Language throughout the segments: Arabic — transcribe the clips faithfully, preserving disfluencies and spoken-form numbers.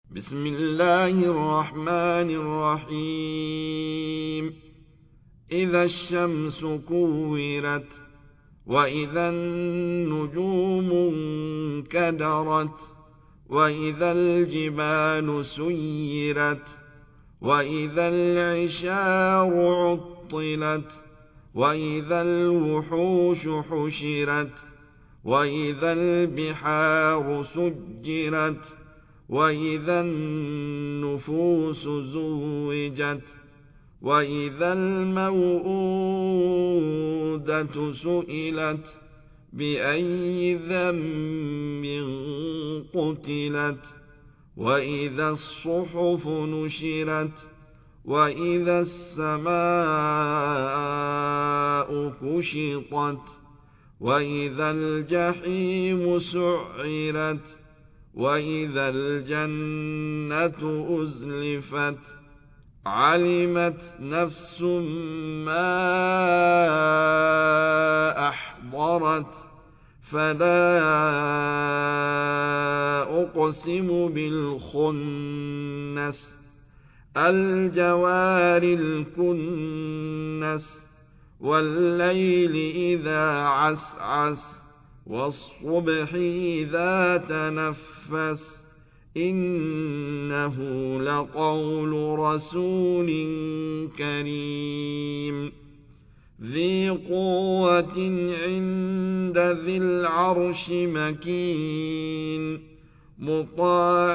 بسم الله الرحمن الرحيم إذا الشمس كورت وإذا النجوم انكدرت وإذا الجبال سيرت وإذا العشار عطلت وإذا الوحوش حشرت وإذا البحار سجرت وإذا النفوس زوجت وإذا الموءودة سئلت بأي ذنب قتلت وإذا الصحف نشرت وإذا السماء كشطت وإذا الجحيم سعرت وإذا الجنة أزلفت علمت نفس ما أحضرت فلا أقسم بالخنس الجوار الكنس والليل إذا عسعس والصبح إذا تنفس إنه لقول رسول كريم ذي قوة عند ذي العرش مكين مطاع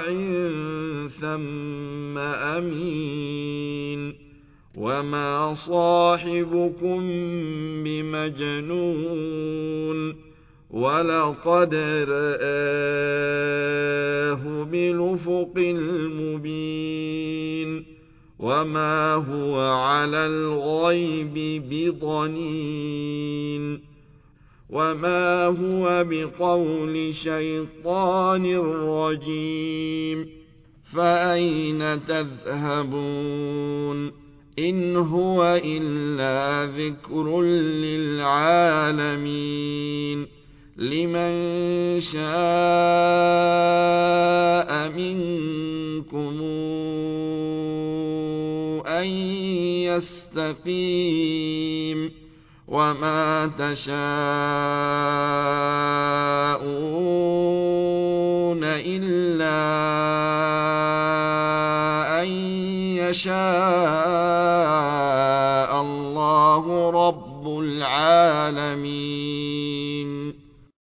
ثم أمين وما صاحبكم بمجنون ولقد رآه بالأفق المبين وما هو على الغيب بضنين وما هو بقول شيطان رجيم فأين تذهبون إن هو إلا ذكر للعالمين لمن شاء منكم أن يستقيم وما تشاءون إلا أن يشاء الله رب العالمين.